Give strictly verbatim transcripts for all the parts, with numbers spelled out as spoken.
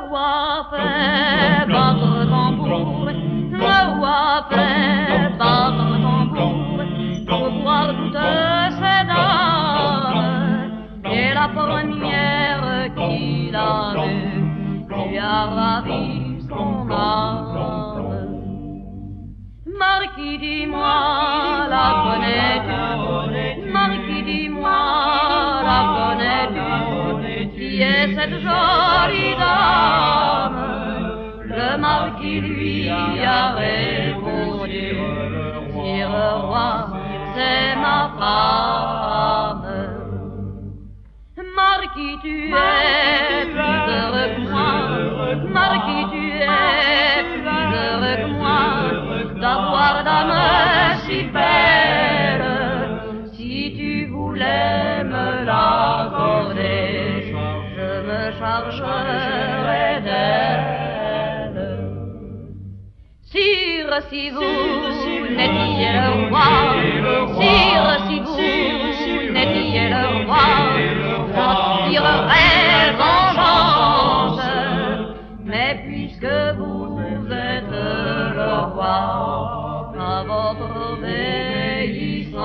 roi fait battre tambour, le roi fait battre tambour, pour voir toutes ces dames. Et la première qui l'a vue, lui a ravi son âme. Marquis, dis-moi, la connais-tu? Marquis, dis-moi, la connais-tu? Qui est cette jolie dame? Le marquis lui a répondu: Sire roi, c'est ma femme. Marquis, tu es plus heureux que moi. Marquis, tu es plus heureux que moi d'avoir dame si belle. Si tu voulais me l'accorder, je me chargerais d'elle. Sire, si vous n'étiez le roi, sire, si vous n'étiez le roi, j'en tirerais vengeance. Mais puisque vous êtes le roi, à votre obéissance.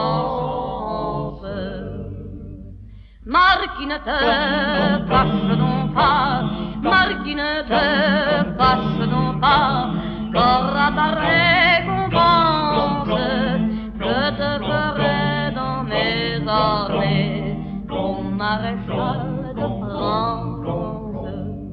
Marquis, ne te fâche donc pas, Marquis, ne te fâche donc pas, qu'aura ta récompense. Je te ferai dans mes armées mon maréchal de France.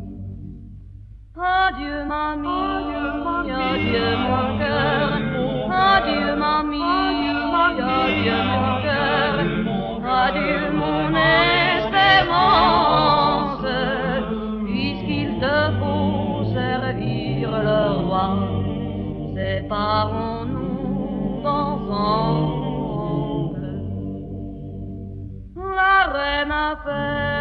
Adieu mamie, adieu mon cœur, adieu mamie, adieu mon cœur, adieu mon espérance, puisqu'il te faut servir le roi, séparons-nous ensemble. La reine a fait